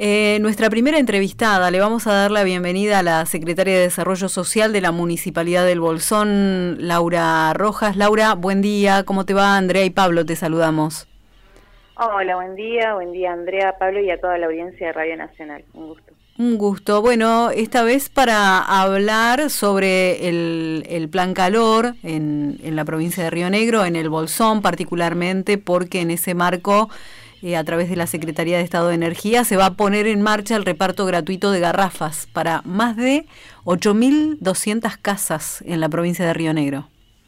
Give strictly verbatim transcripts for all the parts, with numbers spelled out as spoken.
Eh, nuestra primera entrevistada, le vamos a dar la bienvenida a la Secretaria de Desarrollo Social de la Municipalidad del Bolsón, Laura Rojas. Laura, buen día, ¿cómo te va? Andrea y Pablo te saludamos. Hola, buen día, buen día Andrea, Pablo y a toda la audiencia de Radio Nacional, un gusto. Un gusto. Bueno, esta vez para hablar sobre el, el Plan Calor en, en la provincia de Río Negro, en el Bolsón particularmente, porque en ese marco, eh, a través de la Secretaría de Estado de Energía, se va a poner en marcha el reparto gratuito de garrafas para más de ocho mil doscientas casas en la provincia de Río Negro.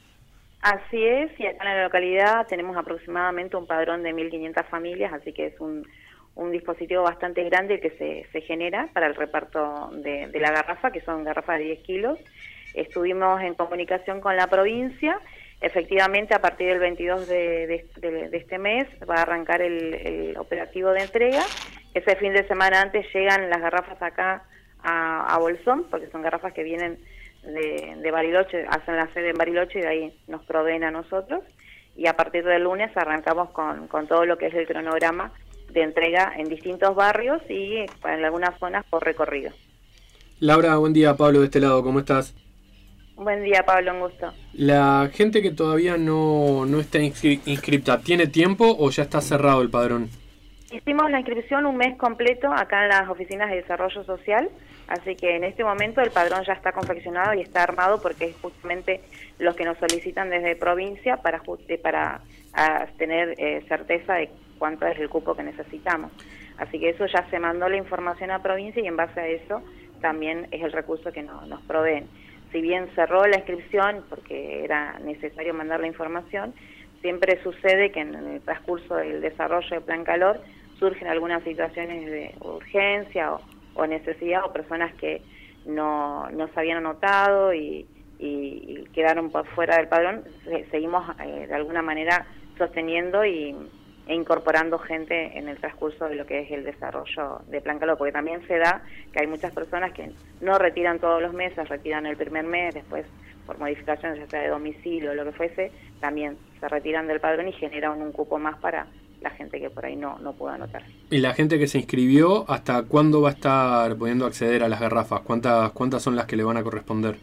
Así es, y acá en la localidad tenemos aproximadamente un padrón de mil quinientas familias, así que es un, un dispositivo bastante grande que se, se genera para el reparto de, de la garrafa, que son garrafas de diez kilos. Estuvimos en comunicación con la provincia. Efectivamente, a partir del veintidós de, de, de, de este mes va a arrancar el, el operativo de entrega. Ese fin de semana antes llegan las garrafas acá a, a Bolsón, porque son garrafas que vienen de, de Bariloche, hacen la sede en Bariloche y de ahí nos proveen a nosotros. Y a partir del lunes arrancamos con, con todo lo que es el cronograma de entrega en distintos barrios y en algunas zonas por recorrido. Laura, buen día. Pablo de este lado, ¿cómo estás? Buen día, Pablo, un gusto. La gente que todavía no, no está inscri- inscripta, ¿tiene tiempo o ya está cerrado el padrón? Hicimos la inscripción un mes completo acá en las oficinas de desarrollo social, así que en este momento el padrón ya está confeccionado y está armado porque es justamente los que nos solicitan desde provincia para, para a tener eh, certeza de cuánto es el cupo que necesitamos. Así que eso ya se mandó la información a provincia y en base a eso también es el recurso que no, nos proveen. Si bien cerró la inscripción porque era necesario mandar la información, siempre sucede que en el transcurso del desarrollo del Plan Calor surgen algunas situaciones de urgencia o, o necesidad o personas que no, no se habían anotado y, y, y quedaron por fuera del padrón. Se, seguimos eh, de alguna manera sosteniendo y, e incorporando gente en el transcurso de lo que es el desarrollo de Plan Calor, porque también se da que hay muchas personas que no retiran todos los meses, retiran el primer mes, después por modificaciones ya sea de domicilio o lo que fuese, también se retiran del padrón y generan un cupo más para la gente que por ahí no, no pudo anotar. ¿Y la gente que se inscribió, hasta cuándo va a estar pudiendo acceder a las garrafas? ¿Cuántas, cuántas son las que le van a corresponder?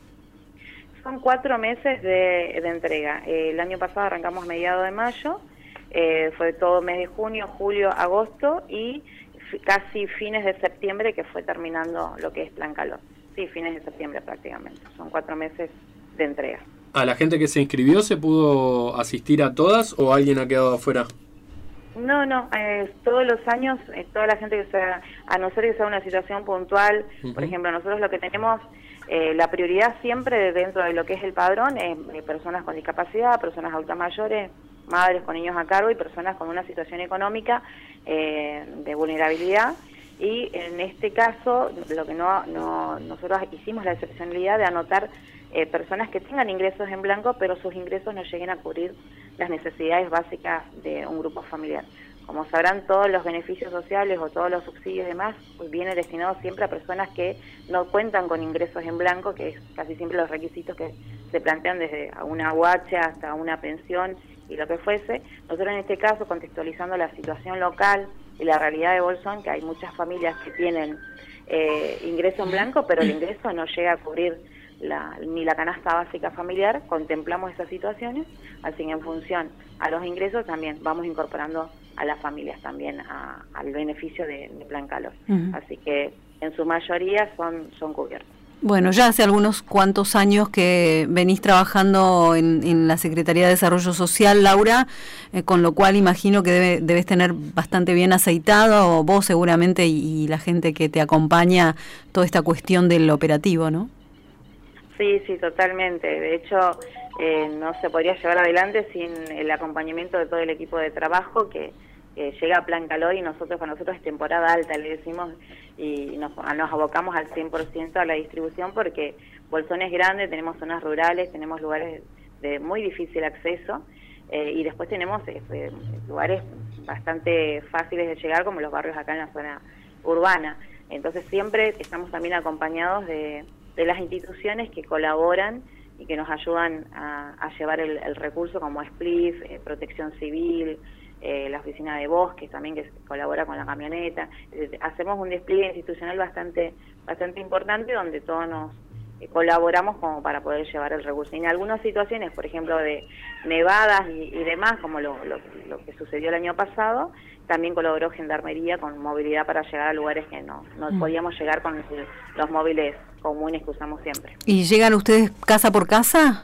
Son cuatro meses de, de entrega. Eh, el año pasado arrancamos mediados de mayo, eh, fue todo mes de junio, julio, agosto y f- casi fines de septiembre que fue terminando lo que es Plan Calor. Sí, fines de septiembre prácticamente. Son cuatro meses de entrega. ¿A la gente que se inscribió se pudo asistir a todas o alguien ha quedado afuera? No, no, eh, todos los años, eh, toda la gente que sea, a no ser que sea una situación puntual, uh-huh. Por ejemplo, nosotros lo que tenemos, eh, la prioridad siempre dentro de lo que es el padrón es eh, personas con discapacidad, personas adultas mayores, madres con niños a cargo y personas con una situación económica eh, de vulnerabilidad. Y en este caso, lo que no, no nosotros hicimos la excepcionalidad de anotar eh, personas que tengan ingresos en blanco, pero sus ingresos no lleguen a cubrir las necesidades básicas de un grupo familiar. Como sabrán, todos los beneficios sociales o todos los subsidios y demás pues vienen destinados siempre a personas que no cuentan con ingresos en blanco, que es casi siempre los requisitos que se plantean desde una huacha hasta una pensión y lo que fuese. Nosotros en este caso, contextualizando la situación local y la realidad de Bolsón, que hay muchas familias que tienen eh, ingreso en blanco, pero el ingreso no llega a cubrir la, ni la canasta básica familiar, contemplamos esas situaciones, así que en función a los ingresos también vamos incorporando a las familias también a, al beneficio de, de Plan Calor. Uh-huh. Así que en su mayoría son, son cubiertos. Bueno, ya hace algunos cuantos años que venís trabajando en, en la Secretaría de Desarrollo Social, Laura, eh, con lo cual imagino que debe, debes tener bastante bien aceitado, o vos seguramente y, y la gente que te acompaña, toda esta cuestión del operativo, ¿no? Sí, sí, totalmente. De hecho, eh, no se podría llevar adelante sin el acompañamiento de todo el equipo de trabajo que eh, llega a Plan Calor y nosotros, para nosotros es temporada alta, le decimos, y nos, nos abocamos al cien por ciento a la distribución porque Bolsón es grande, tenemos zonas rurales, tenemos lugares de muy difícil acceso eh, y después tenemos eh, lugares bastante fáciles de llegar como los barrios acá en la zona urbana. Entonces siempre estamos también acompañados de, de las instituciones que colaboran y que nos ayudan a, a llevar el, el recurso como S P L I F, eh, Protección Civil, eh, la oficina de bosques también que colabora con la camioneta. Eh, hacemos un despliegue institucional bastante bastante importante donde todos nos eh, colaboramos como para poder llevar el recurso. Y en algunas situaciones, por ejemplo, de nevadas y, y demás, como lo, lo, lo que sucedió el año pasado, también colaboró Gendarmería con movilidad para llegar a lugares que no, no mm. podíamos llegar con el, los móviles comunes que usamos siempre. ¿Y llegan ustedes casa por casa?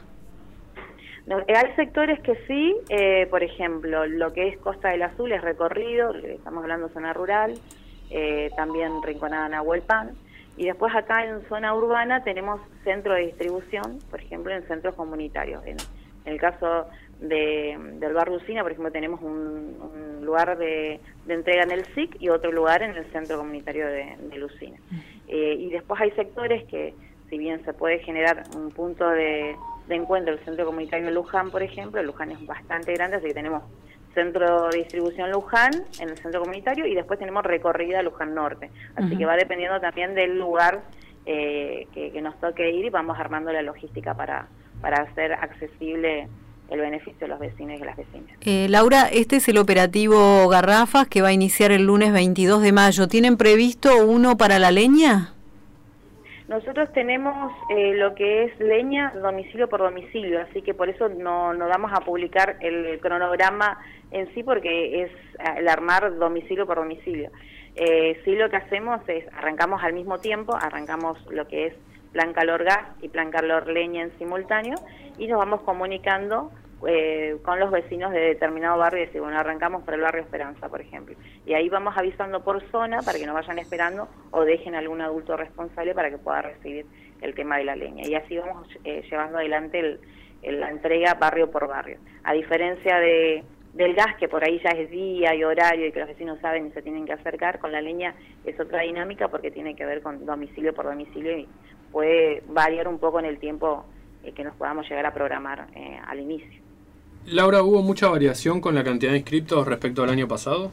No, hay sectores que sí, eh, por ejemplo, lo que es Costa del Azul es recorrido, estamos hablando de zona rural, eh, también Rinconada Nahuelpan, y después acá en zona urbana tenemos centro de distribución, por ejemplo, en centros comunitarios. En, en el caso de, del barrio Usina, por ejemplo, tenemos un, un lugar de, de entrega en el S I C y otro lugar en el centro comunitario de, de Usina. Eh, y después hay sectores que, si bien se puede generar un punto de, de encuentro, el centro comunitario de Luján, por ejemplo, Luján es bastante grande, así que tenemos centro de distribución Luján en el centro comunitario y después tenemos recorrida Luján Norte. Así uh-huh. que va dependiendo también del lugar eh, que, que nos toque ir y vamos armando la logística para, para hacer accesible el beneficio de los vecinos y de las vecinas. Eh, Laura, este es el operativo Garrafas que va a iniciar el lunes veintidós de mayo. ¿Tienen previsto uno para la leña? Nosotros tenemos eh, lo que es leña domicilio por domicilio, así que por eso no, no vamos a publicar el cronograma en sí, porque es el armar domicilio por domicilio. Eh, sí, lo que hacemos es, arrancamos al mismo tiempo, arrancamos lo que es plan calor gas y plan calor leña en simultáneo, y nos vamos comunicando eh, con los vecinos de determinado barrio, y decir, bueno, arrancamos por el barrio Esperanza, por ejemplo, y ahí vamos avisando por zona para que nos vayan esperando o dejen a algún adulto responsable para que pueda recibir el tema de la leña, y así vamos eh, llevando adelante el, el, la entrega barrio por barrio. A diferencia de del gas, que por ahí ya es día y horario y que los vecinos saben y se tienen que acercar, con la leña es otra dinámica porque tiene que ver con domicilio por domicilio y puede variar un poco en el tiempo eh, que nos podamos llegar a programar eh, al inicio. Laura, ¿hubo mucha variación con la cantidad de inscriptos respecto al año pasado?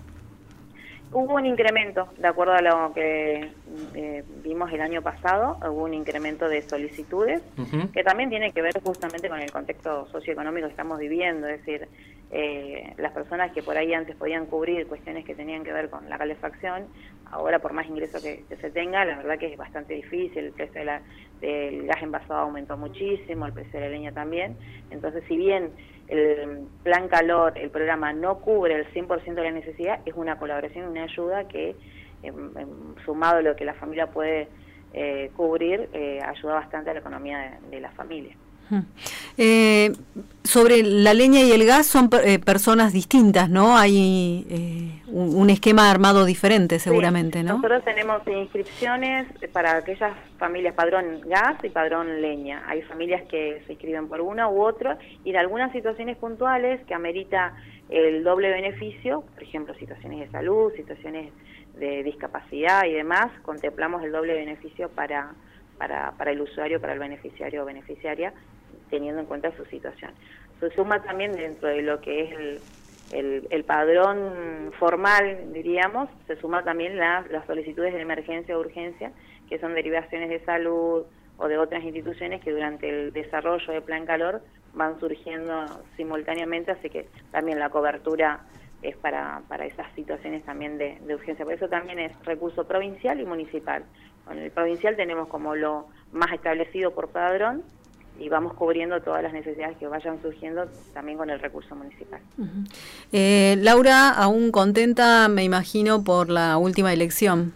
Hubo un incremento, de acuerdo a lo que eh, vimos el año pasado, hubo un incremento de solicitudes, uh-huh. que también tiene que ver justamente con el contexto socioeconómico que estamos viviendo, es decir, eh, las personas que por ahí antes podían cubrir cuestiones que tenían que ver con la calefacción, ahora por más ingreso que, que se tenga, la verdad que es bastante difícil, el precio de la, del gas envasado aumentó muchísimo, el precio de la leña también, entonces si bien el plan calor, el programa no cubre el cien por ciento de la necesidad, es una colaboración, una ayuda que, eh, sumado a lo que la familia puede eh, cubrir, eh, ayuda bastante a la economía de, de la familia. Eh, sobre la leña y el gas son eh, personas distintas, ¿no? Hay eh, un, un esquema armado diferente seguramente, sí, ¿no? Nosotros tenemos inscripciones para aquellas familias padrón gas y padrón leña. Hay familias que se inscriben por una u otra y en algunas situaciones puntuales que amerita el doble beneficio, por ejemplo, situaciones de salud, situaciones de discapacidad y demás, contemplamos el doble beneficio para, para, para el usuario, para el beneficiario o beneficiaria, teniendo en cuenta su situación. Se suma también dentro de lo que es el, el, el padrón formal, diríamos, se suma también la, las solicitudes de emergencia o urgencia, que son derivaciones de salud o de otras instituciones que durante el desarrollo del plan calor van surgiendo simultáneamente, así que también la cobertura es para, para esas situaciones también de, de urgencia. Por eso también es recurso provincial y municipal. Con el provincial tenemos como lo más establecido por padrón, y vamos cubriendo todas las necesidades que vayan surgiendo también con el recurso municipal. Uh-huh. eh, Laura, aún contenta, me imagino, por la última elección.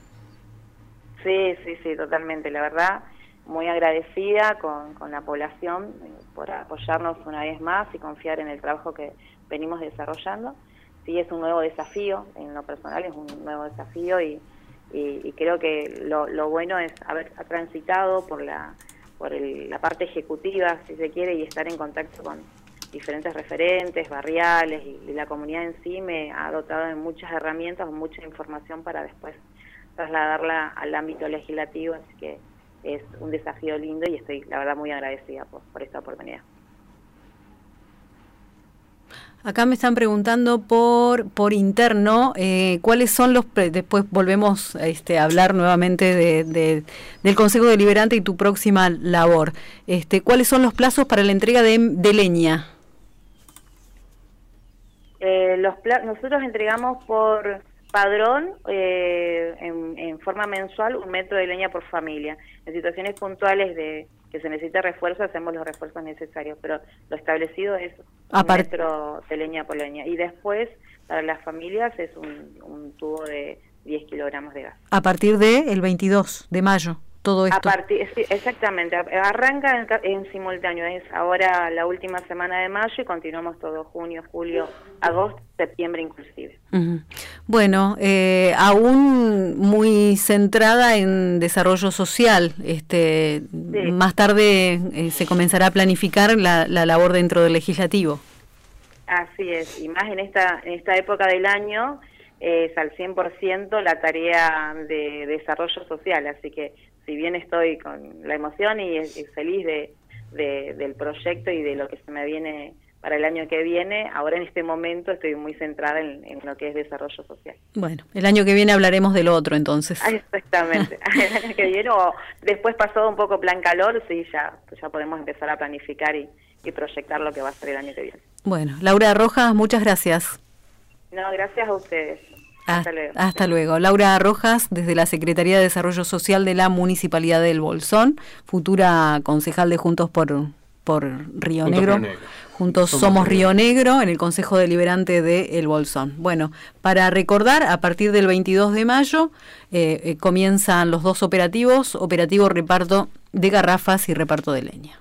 Sí, sí, sí, totalmente. La verdad, muy agradecida con, con la población por apoyarnos una vez más y confiar en el trabajo que venimos desarrollando. Sí, es un nuevo desafío, en lo personal es un nuevo desafío y, y, y creo que lo, lo bueno es haber transitado por la por el, la parte ejecutiva, si se quiere, y estar en contacto con diferentes referentes, barriales, y, y la comunidad en sí me ha dotado de muchas herramientas, mucha información para después trasladarla al ámbito legislativo, así que es un desafío lindo y estoy, la verdad, muy agradecida por, por esta oportunidad. Acá me están preguntando por por interno eh, cuáles son los pre- después volvemos este, a hablar nuevamente de, de del Consejo Deliberante y tu próxima labor. Este, ¿cuáles son los plazos para la entrega de, de leña? Eh, los nosotros entregamos por padrón eh, en, en forma mensual un metro de leña por familia. En situaciones puntuales de que se necesita refuerzo, hacemos los refuerzos necesarios, pero lo establecido es un metro de leña por leña. Y después, para las familias, es un, un tubo de diez kilogramos de gas. A partir del veintidós de mayo, todo esto. A partir, sí, exactamente, arranca en, en simultáneo, es ahora la última semana de mayo y continuamos todo junio, julio, agosto, septiembre inclusive. Uh-huh. Bueno, eh, aún muy centrada en desarrollo social, este, sí. Más tarde eh, se comenzará a planificar la, la labor dentro del legislativo. Así es, y más en esta, en esta época del año es al cien por ciento la tarea de desarrollo social, así que si bien estoy con la emoción y, y feliz de, de, del proyecto y de lo que se me viene para el año que viene, ahora en este momento estoy muy centrada en, en lo que es desarrollo social. Bueno, el año que viene hablaremos del otro entonces. Exactamente, el año que viene o después pasó un poco plan calor, sí, ya, ya podemos empezar a planificar y, y proyectar lo que va a ser el año que viene. Bueno, Laura Rojas, muchas gracias. No, gracias a ustedes. Hasta luego. Hasta luego. Laura Rojas, desde la Secretaría de Desarrollo Social de la Municipalidad del Bolsón, futura concejal de Juntos por, por Río Juntos Negro. Negro. Juntos Somos, Somos Río Negro, en el Consejo Deliberante de El Bolsón. Bueno, para recordar, a partir del veintidós de mayo eh, eh, comienzan los dos operativos, operativo reparto de garrafas y reparto de leña.